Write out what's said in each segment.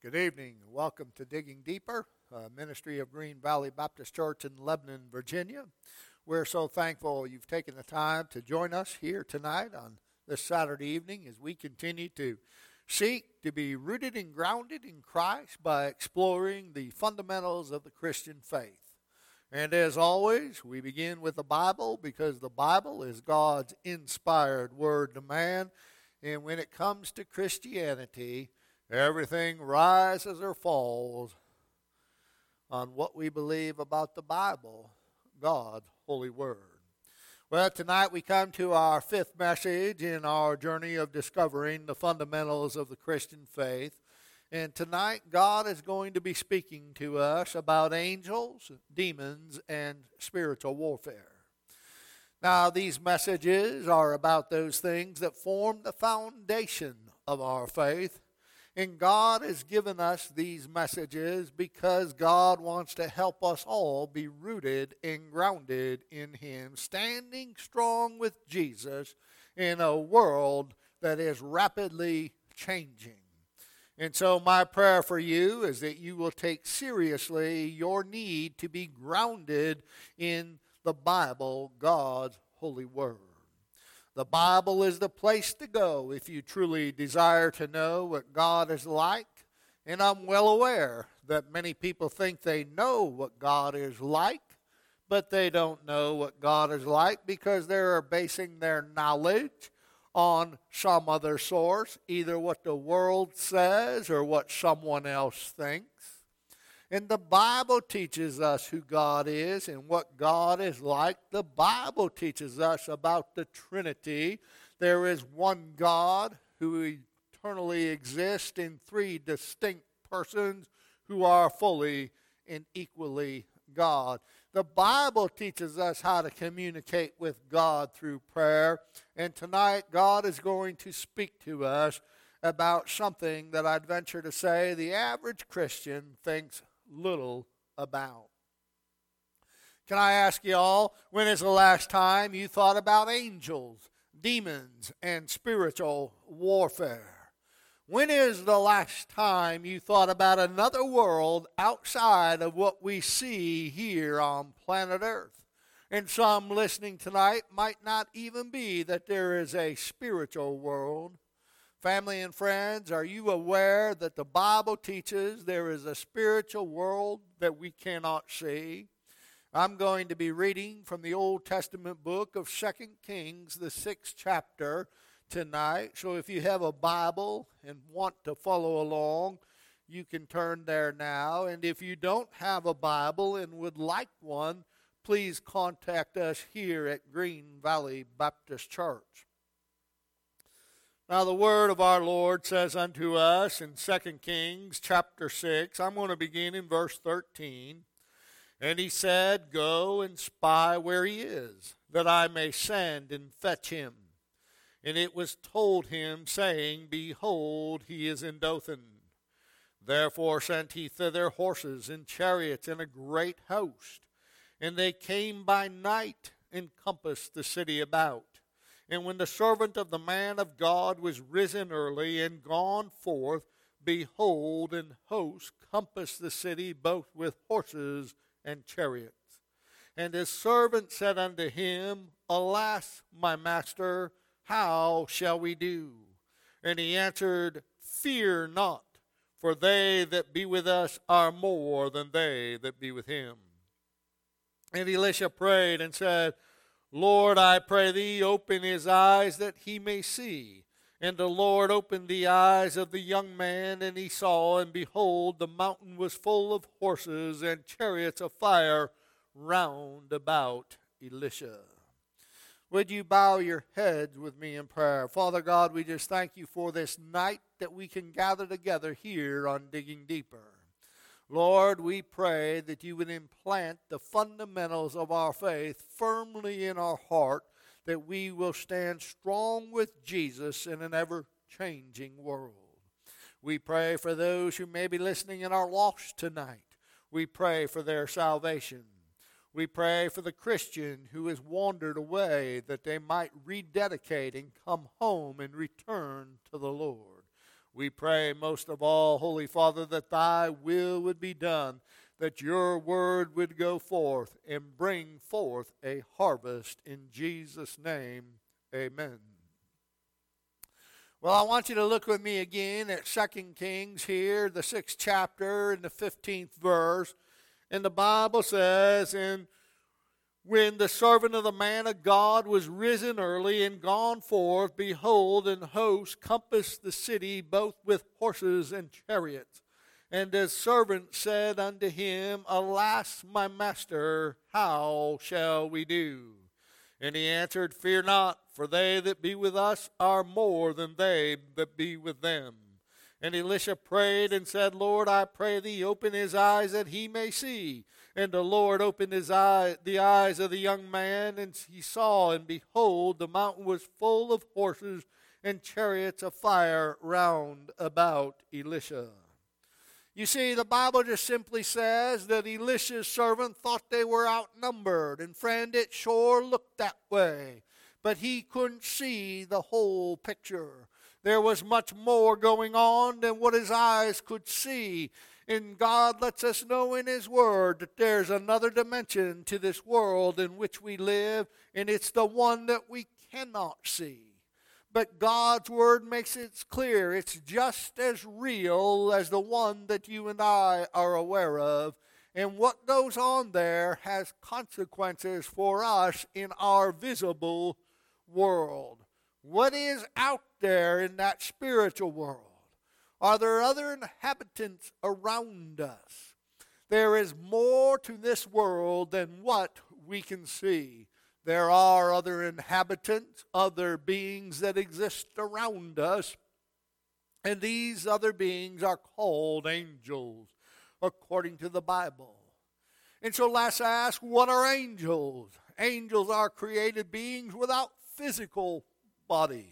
Good evening. Welcome to Digging Deeper, ministry of Green Valley Baptist Church in Lebanon, Virginia. We're so thankful you've taken the time to join us here tonight on this Saturday evening as we continue to seek to be rooted and grounded in Christ by exploring the fundamentals of the Christian faith. And as always, we begin with the Bible because the Bible is God's inspired word to man. And when it comes to Christianity, everything rises or falls on what we believe about the Bible, God's holy word. Well, tonight we come to our fifth message in our journey of discovering the fundamentals of the Christian faith. And tonight God is going to be speaking to us about angels, demons, and spiritual warfare. Now, these messages are about those things that form the foundation of our faith. And God has given us these messages because God wants to help us all be rooted and grounded in Him, standing strong with Jesus in a world that is rapidly changing. And so my prayer for you is that you will take seriously your need to be grounded in the Bible, God's holy word. The Bible is the place to go if you truly desire to know what God is like. And I'm well aware that many people think they know what God is like, but they don't know what God is like because they're basing their knowledge on some other source, either what the world says or what someone else thinks. And the Bible teaches us who God is and what God is like. The Bible teaches us about the Trinity. There is one God who eternally exists in three distinct persons who are fully and equally God. The Bible teaches us how to communicate with God through prayer. And tonight God is going to speak to us about something that I'd venture to say the average Christian thinks little about. Can I ask you all, when is the last time you thought about angels, demons, and spiritual warfare? When is the last time you thought about another world outside of what we see here on planet Earth? And some listening tonight might not even be that there is a spiritual world. Family and friends, are you aware that the Bible teaches there is a spiritual world that we cannot see? I'm going to be reading from the Old Testament book of 2 Kings, the 6th chapter tonight. So if you have a Bible and want to follow along, you can turn there now. And if you don't have a Bible and would like one, please contact us here at Green Valley Baptist Church. Now the word of our Lord says unto us in 2 Kings chapter 6, I'm going to begin in verse 13. And he said, Go and spy where he is, that I may send and fetch him. And it was told him, saying, Behold, he is in Dothan. Therefore sent he thither horses and chariots and a great host. And they came by night and compassed the city about. And when the servant of the man of God was risen early and gone forth, behold, an host compassed the city both with horses and chariots. And his servant said unto him, Alas, my master, how shall we do? And he answered, Fear not, for they that be with us are more than they that be with him. And Elisha prayed and said, Lord, I pray thee, open his eyes that he may see. And the Lord opened the eyes of the young man, and he saw, and behold, the mountain was full of horses and chariots of fire round about Elisha. Would you bow your heads with me in prayer? Father God, we just thank you for this night that we can gather together here on Digging Deeper. Lord, we pray that you would implant the fundamentals of our faith firmly in our heart, that we will stand strong with Jesus in an ever-changing world. We pray for those who may be listening and are lost tonight. We pray for their salvation. We pray for the Christian who has wandered away, that they might rededicate and come home and return to the Lord. We pray most of all, Holy Father, that thy will would be done, that your word would go forth and bring forth a harvest. In Jesus' name, amen. Well, I want you to look with me again at 2 Kings here, the 6th chapter and the 15th verse. And the Bible says, "And when the servant of the man of God was risen early and gone forth, behold, an host compassed the city both with horses and chariots. And his servant said unto him, Alas, my master, how shall we do? And he answered, Fear not, for they that be with us are more than they that be with them. And Elisha prayed and said, Lord, I pray thee, open his eyes that he may see. And the Lord opened the eyes of the young man, and he saw, and behold, the mountain was full of horses and chariots of fire round about Elisha." You see, the Bible just simply says that Elisha's servant thought they were outnumbered. And friend, it sure looked that way. But he couldn't see the whole picture. There was much more going on than what his eyes could see. And God lets us know in his word that there's another dimension to this world in which we live, and it's the one that we cannot see. But God's word makes it clear it's just as real as the one that you and I are aware of. And what goes on there has consequences for us in our visible world. What is out there in that spiritual world? Are there other inhabitants around us? There is more to this world than what we can see. There are other inhabitants, other beings that exist around us, and these other beings are called angels, according to the Bible. And so let's ask, what are angels? Angels are created beings without physical bodies.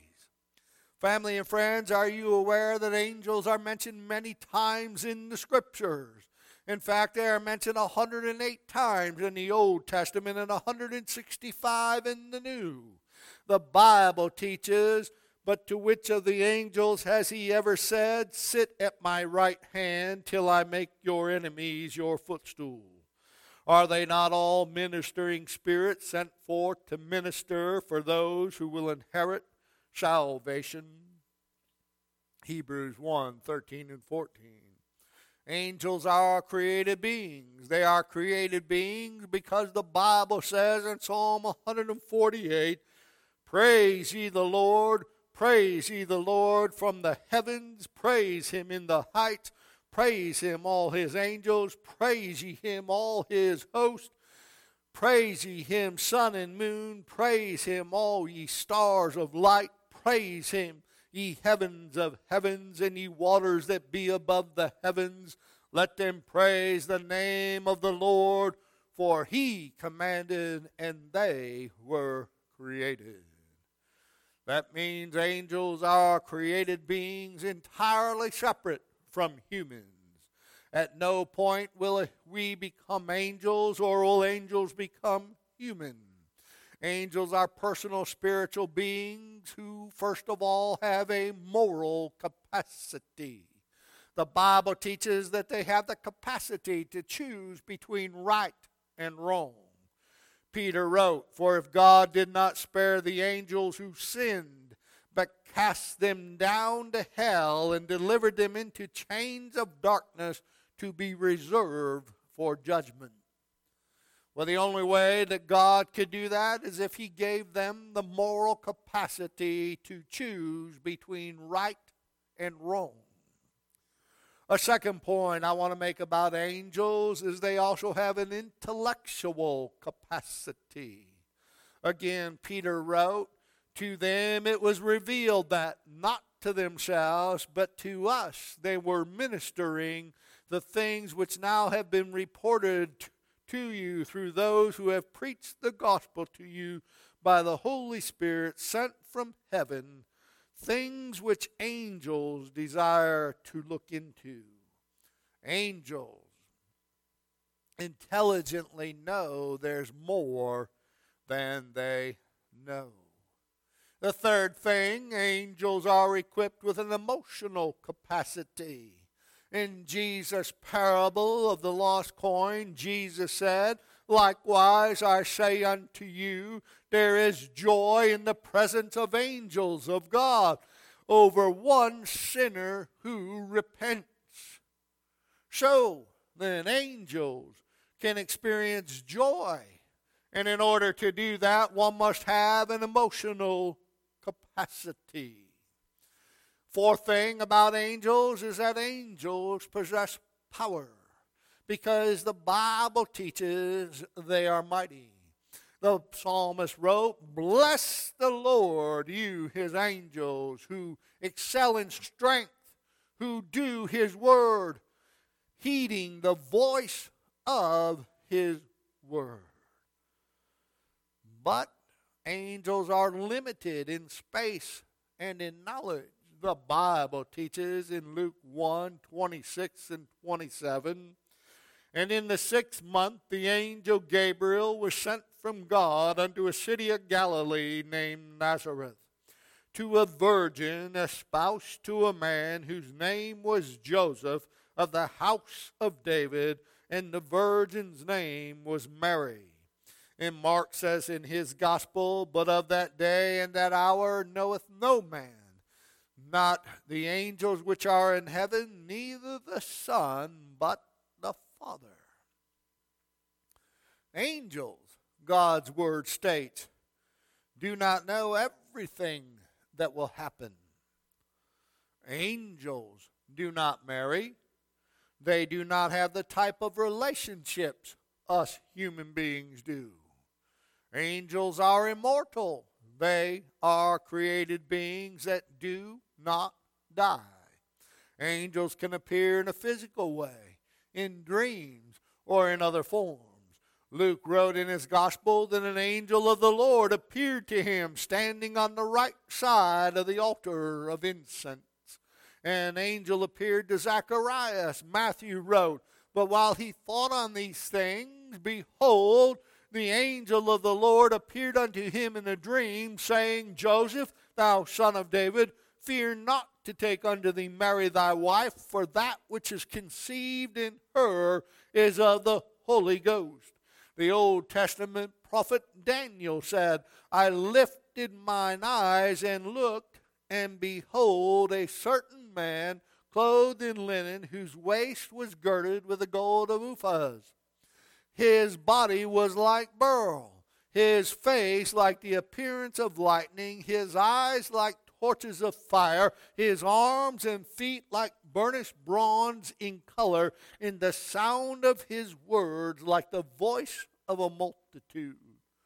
Family and friends, are you aware that angels are mentioned many times in the Scriptures? In fact, they are mentioned 108 times in the Old Testament and 165 in the New. The Bible teaches, but to which of the angels has he ever said, Sit at my right hand till I make your enemies your footstool? Are they not all ministering spirits sent forth to minister for those who will inherit salvation? Hebrews 1:13 and 14. Angels are created beings. They are created beings because the Bible says in Psalm 148, Praise ye the Lord from the heavens, praise him in the heights, praise him all his angels, praise ye him all his host, praise ye him sun and moon, praise him all ye stars of light, praise him ye heavens of heavens, and ye waters that be above the heavens. Let them praise the name of the Lord, for he commanded, and they were created. That means angels are created beings entirely separate from humans. At no point will we become angels, or will angels become human. Angels are personal spiritual beings who, first of all, have a moral capacity. The Bible teaches that they have the capacity to choose between right and wrong. Peter wrote, For if God did not spare the angels who sinned, but cast them down to hell and delivered them into chains of darkness to be reserved for judgment. Well, the only way that God could do that is if he gave them the moral capacity to choose between right and wrong. A second point I want to make about angels is they also have an intellectual capacity. Again, Peter wrote, To them it was revealed that not to themselves, but to us they were ministering the things which now have been reported to you through those who have preached the gospel to you by the Holy Spirit sent from heaven, things which angels desire to look into. Angels intelligently know there's more than they know. The third thing, angels are equipped with an emotional capacity. In Jesus' parable of the lost coin, Jesus said, "Likewise I say unto you, there is joy in the presence of angels of God over one sinner who repents." So then angels can experience joy. And in order to do that, one must have an emotional capacity. Fourth thing about angels is that angels possess power, because the Bible teaches they are mighty. The psalmist wrote, "Bless the Lord, you his angels, who excel in strength, who do his word, heeding the voice of his word." But angels are limited in space and in knowledge. The Bible teaches in Luke 1:26 and 27, "And in the 6th month the angel Gabriel was sent from God unto a city of Galilee named Nazareth, to a virgin espoused to a man whose name was Joseph, of the house of David, and the virgin's name was Mary." And Mark says in his gospel, "But of that day and that hour knoweth no man, not the angels which are in heaven, neither the Son, but the Father." Angels, God's word states, do not know everything that will happen. Angels do not marry. They do not have the type of relationships us human beings do. Angels are immortal. They are created beings that do not die. Angels can appear in a physical way, in dreams, or in other forms. Luke wrote in his gospel that an angel of the Lord appeared to him standing on the right side of the altar of incense. An angel appeared to Zacharias, Matthew wrote, "But while he thought on these things, behold, the angel of the Lord appeared unto him in a dream, saying, Joseph, thou son of David, fear not to take unto thee Mary thy wife, for that which is conceived in her is of the Holy Ghost." The Old Testament prophet Daniel said, "I lifted mine eyes and looked, and behold, a certain man clothed in linen, whose waist was girded with a gold of Uphaz. His body was like beryl, his face like the appearance of lightning, his eyes like torches of fire, his arms and feet like burnished bronze in color, and the sound of his words like the voice of a multitude."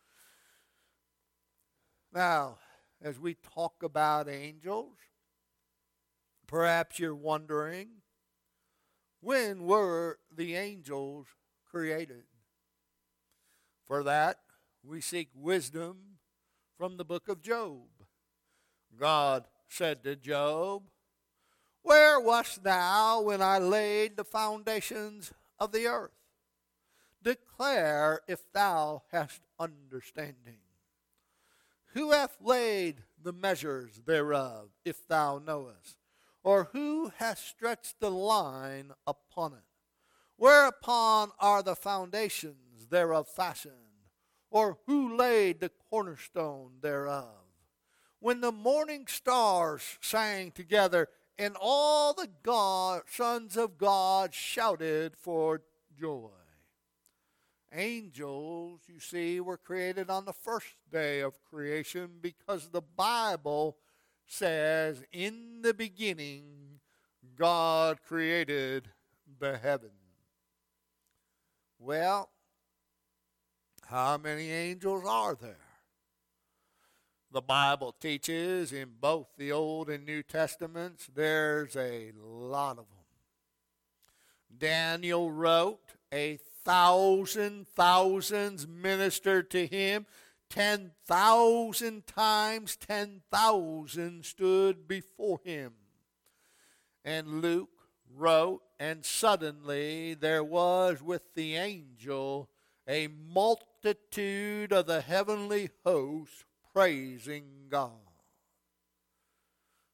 Now, as we talk about angels, perhaps you're wondering, when were the angels created? For that, we seek wisdom from the book of Job. God said to Job, "Where wast thou when I laid the foundations of the earth? Declare if thou hast understanding. Who hath laid the measures thereof, if thou knowest? Or who hath stretched the line upon it? Whereupon are the foundations thereof fastened? Or who laid the cornerstone thereof? When the morning stars sang together, and all the sons of God shouted for joy." Angels, you see, were created on the first day of creation, because the Bible says, "In the beginning, God created the heavens." Well, how many angels are there? The Bible teaches in both the Old and New Testaments there's a lot of them. Daniel wrote, thousands ministered to him, 10,000 times 10,000 stood before him. And Luke wrote, "And suddenly there was with the angel a multitude of the heavenly host praising God."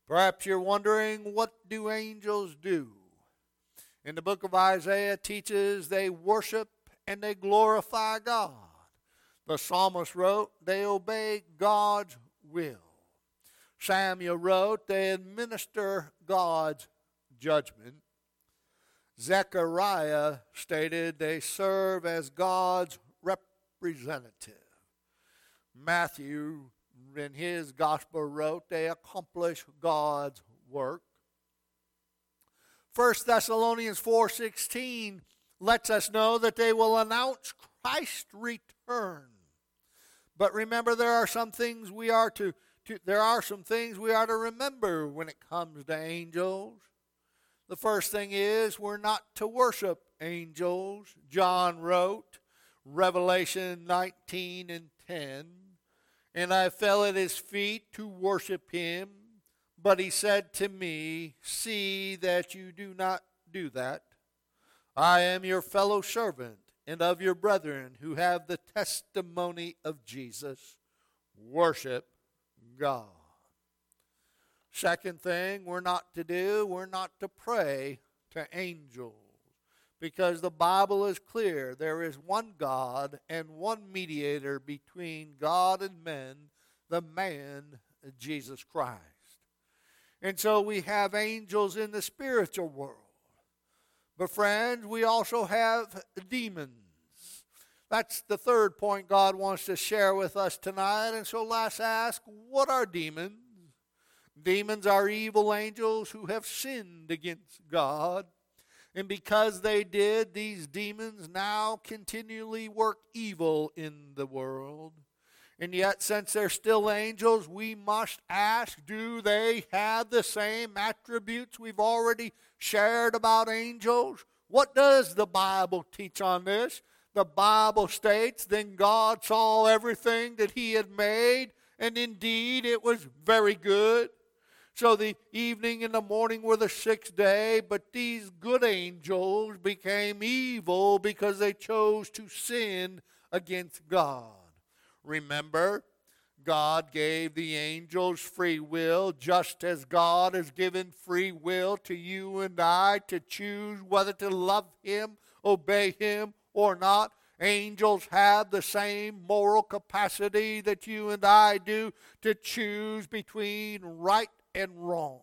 Perhaps you're wondering, what do angels do? In the book of Isaiah teaches they worship and they glorify God. The psalmist wrote, they obey God's will. Samuel wrote, they administer God's judgment. Zechariah stated they serve as God's representative. Matthew, in his gospel, wrote they accomplish God's work. 1 Thessalonians 4:16 lets us know that they will announce Christ's return. But remember, there are some things we are to remember when it comes to angels. The first thing is, we're not to worship angels. John wrote, Revelation 19:10, and I fell at his feet to worship him. But he said to me, see that you do not do that. I am your fellow servant and of your brethren who have the testimony of Jesus. Worship God. Second thing we're not to do, we're not to pray to angels. Because the Bible is clear, there is one God and one mediator between God and men, the man Jesus Christ. And so we have angels in the spiritual world. But friends, we also have demons. That's the third point God wants to share with us tonight. And so let's ask, what are demons? Demons are evil angels who have sinned against God. And because they did, these demons now continually work evil in the world. And yet, since they're still angels, we must ask, do they have the same attributes we've already shared about angels? What does the Bible teach on this? The Bible states, then God saw everything that he had made, and indeed it was very good. So the evening and the morning were the sixth day, but these good angels became evil because they chose to sin against God. Remember, God gave the angels free will, just as God has given free will to you and I to choose whether to love him, obey him, or not. Angels have the same moral capacity that you and I do to choose between right and wrong.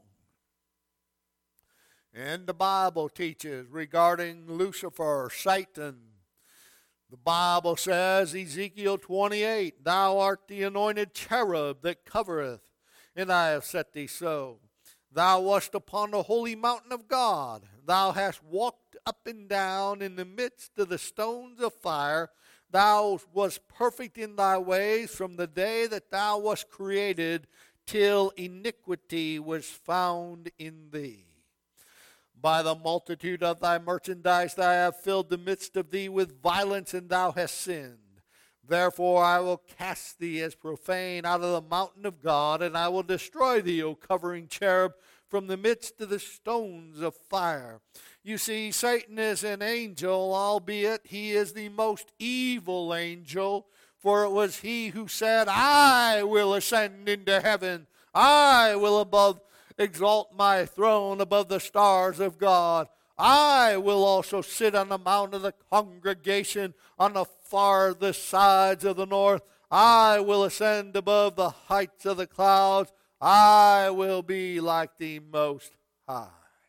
And the Bible teaches regarding Lucifer, Satan. The Bible says, Ezekiel 28, thou art the anointed cherub that covereth, and I have set thee so. Thou wast upon the holy mountain of God. Thou hast walked up and down in the midst of the stones of fire. Thou wast perfect in thy ways from the day that thou wast created, till iniquity was found in thee. By the multitude of thy merchandise I have filled the midst of thee with violence, and thou hast sinned. Therefore I will cast thee as profane out of the mountain of God, and I will destroy thee, O covering cherub, from the midst of the stones of fire. You see, Satan is an angel, albeit he is the most evil angel, for it was he who said, I will ascend into heaven. I will exalt my throne above the stars of God. I will also sit on the mount of the congregation on the farthest sides of the north. I will ascend above the heights of the clouds. I will be like the Most High.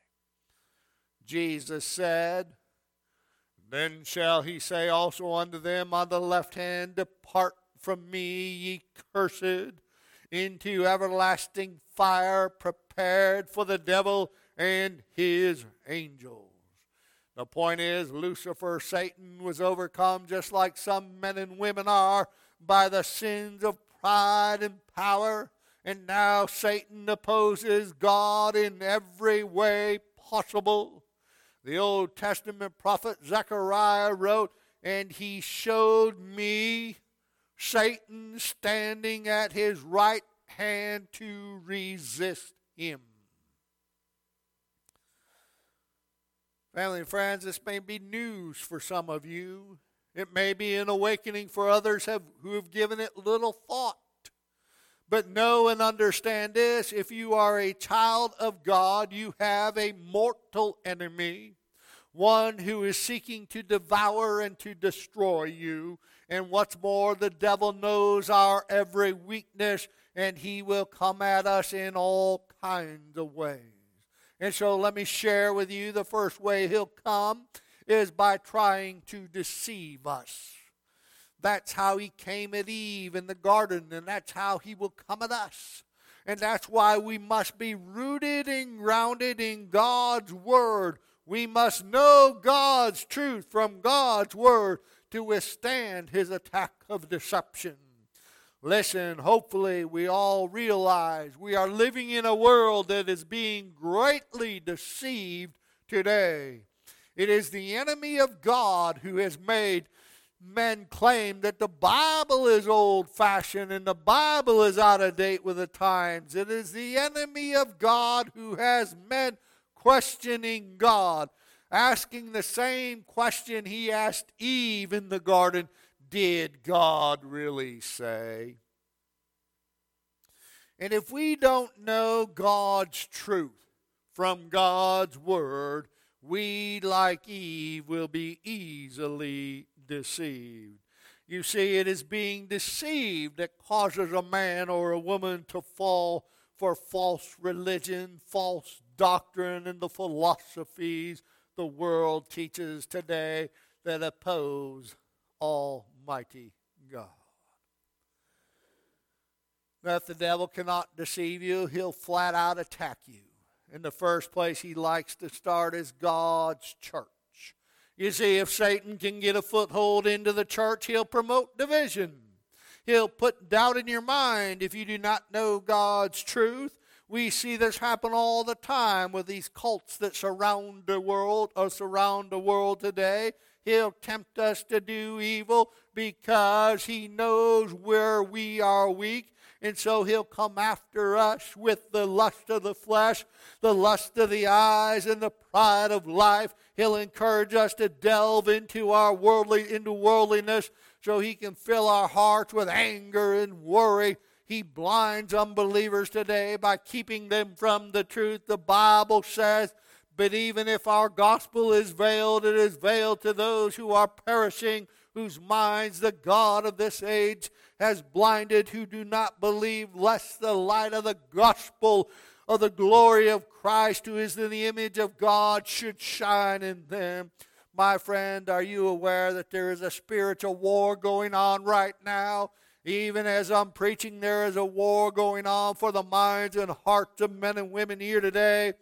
Jesus said, then shall he say also unto them on the left hand, depart from me, ye cursed, into everlasting fire prepared for the devil and his angels. The point is, Lucifer, Satan, was overcome just like some men and women are by the sins of pride and power. And now Satan opposes God in every way possible. The Old Testament prophet Zechariah wrote, and he showed me Satan standing at his right hand to resist him. Family and friends, this may be news for some of you. It may be an awakening for others who have given it little thought. But know and understand this, if you are a child of God, you have a mortal enemy, one who is seeking to devour and to destroy you. And what's more, the devil knows our every weakness, and he will come at us in all kinds of ways. And so let me share with you the first way he'll come is by trying to deceive us. That's how he came at Eve in the garden, and that's how he will come at us. And that's why we must be rooted and grounded in God's Word. We must know God's truth from God's Word to withstand his attack of deception. Listen, hopefully we all realize we are living in a world that is being greatly deceived today. It is the enemy of God who has made men claim that the Bible is old-fashioned and the Bible is out of date with the times. It is the enemy of God who has men questioning God, asking the same question he asked Eve in the garden. Did God really say? And if we don't know God's truth from God's Word, we, like Eve, will be easily deceived. You see, it is being deceived that causes a man or a woman to fall for false religion, false doctrine, and the philosophies the world teaches today that oppose Almighty God. That the devil cannot deceive you, he'll flat out attack you. In the first place he likes to start is God's church. You see, if Satan can get a foothold into the church, he'll promote division. He'll put doubt in your mind if you do not know God's truth. We see this happen all the time with these cults that surround the world today. He'll tempt us to do evil because he knows where we are weak. And so he'll come after us with the lust of the flesh, the lust of the eyes, and the pride of life. He'll encourage us to delve into worldliness so he can fill our hearts with anger and worry. He blinds unbelievers today by keeping them from the truth. The Bible says, but even if our gospel is veiled, it is veiled to those who are perishing, whose minds the God of this age has blinded, who do not believe, lest the light of the gospel of the glory of Christ, who is in the image of God, should shine in them. My friend, are you aware that there is a spiritual war going on right now? Even as I'm preaching, there is a war going on for the minds and hearts of men and women here today.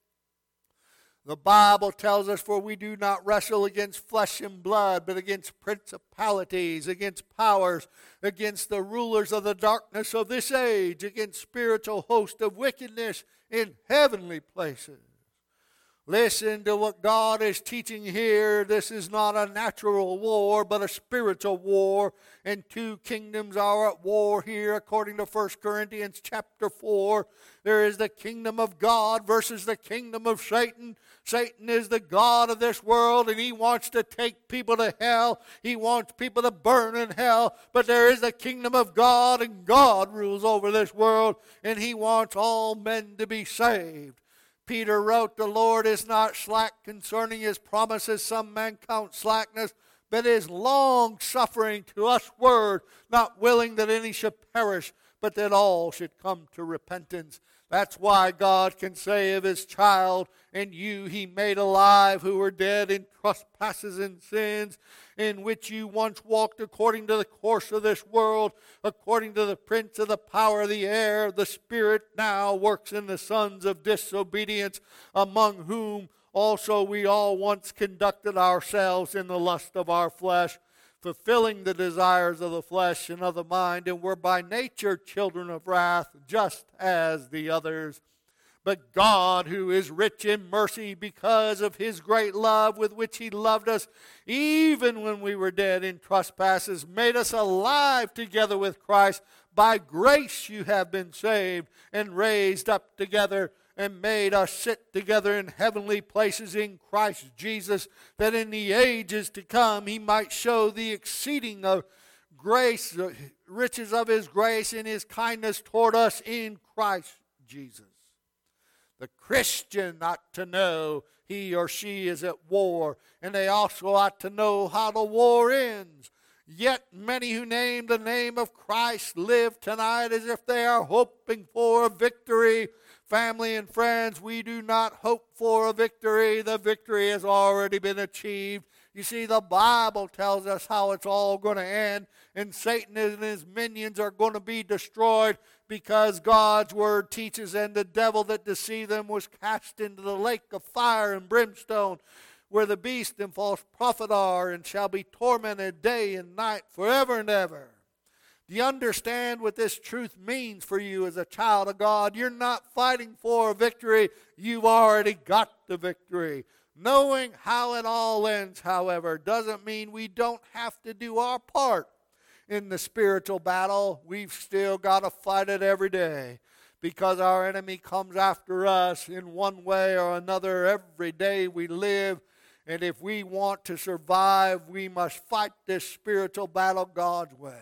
The Bible tells us, for we do not wrestle against flesh and blood, but against principalities, against powers, against the rulers of the darkness of this age, against spiritual hosts of wickedness in heavenly places. Listen to what God is teaching here. This is not a natural war, but a spiritual war. And two kingdoms are at war here, according to 1 Corinthians chapter 4. There is the kingdom of God versus the kingdom of Satan. Satan is the god of this world, and he wants to take people to hell. He wants people to burn in hell. But there is the kingdom of God, and God rules over this world, and he wants all men to be saved. Peter wrote, the Lord is not slack concerning his promises, some men count slackness, but is long-suffering to usward, not willing that any should perish, but that all should come to repentance. That's why God can say of his child, and you he made alive who were dead in trespasses and sins, in which you once walked according to the course of this world, according to the prince of the power of the air. The Spirit now works in the sons of disobedience, among whom also we all once conducted ourselves in the lust of our flesh, fulfilling the desires of the flesh and of the mind, and were by nature children of wrath, just as the others. But God, who is rich in mercy, because of his great love with which he loved us, even when we were dead in trespasses, made us alive together with Christ. By grace you have been saved, and raised up together, and made us sit together in heavenly places in Christ Jesus, that in the ages to come he might show the exceeding of grace, riches of his grace and his kindness toward us in Christ Jesus. The Christian ought to know he or she is at war, and they also ought to know how the war ends. Yet many who name the name of Christ live tonight as if they are hoping for a victory. Family and friends, we do not hope for a victory. The victory has already been achieved. You see, the Bible tells us how it's all going to end, and Satan and his minions are going to be destroyed because God's word teaches, and the devil that deceived them was cast into the lake of fire and brimstone, where the beast and false prophet are, and shall be tormented day and night forever and ever. Do you understand what this truth means for you as a child of God? You're not fighting for a victory. You've already got the victory. Knowing how it all ends, however, doesn't mean we don't have to do our part in the spiritual battle. We've still got to fight it every day, because our enemy comes after us in one way or another every day we live. And if we want to survive, we must fight this spiritual battle God's way.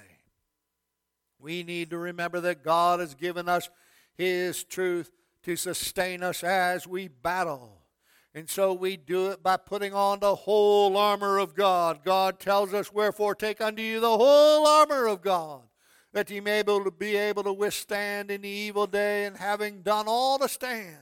We need to remember that God has given us his truth to sustain us as we battle. And so we do it by putting on the whole armor of God. God tells us, wherefore take unto you the whole armor of God, that ye may be able to withstand in the evil day, and having done all to stand.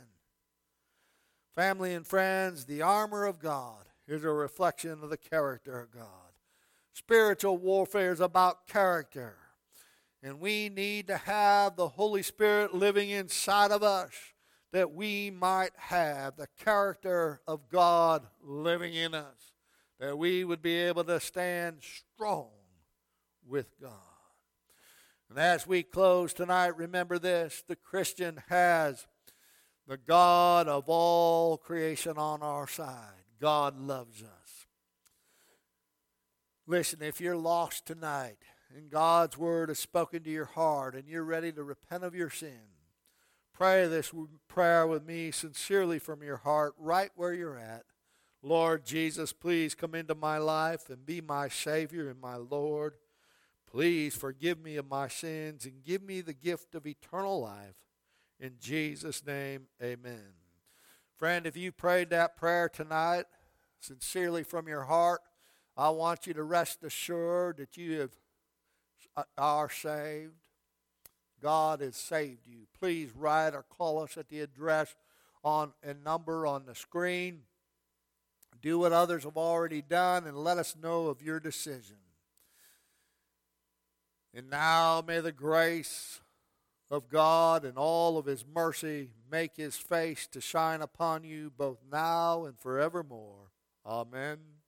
Family and friends, the armor of God is a reflection of the character of God. Spiritual warfare is about character. And we need to have the Holy Spirit living inside of us, that we might have the character of God living in us, that we would be able to stand strong with God. And as we close tonight, remember this: the Christian has the God of all creation on our side. God loves us. Listen, if you're lost tonight and God's word has spoken to your heart and you're ready to repent of your sin, pray this prayer with me sincerely from your heart, right where you're at. Lord Jesus, please come into my life and be my Savior and my Lord. Please forgive me of my sins and give me the gift of eternal life. In Jesus' name, amen. Friend, if you prayed that prayer tonight, sincerely from your heart, I want you to rest assured that you are saved. God has saved you. Please write or call us at the address and number on the screen. Do what others have already done and let us know of your decision. And now may the grace of God and all of his mercy make his face to shine upon you both now and forevermore. Amen.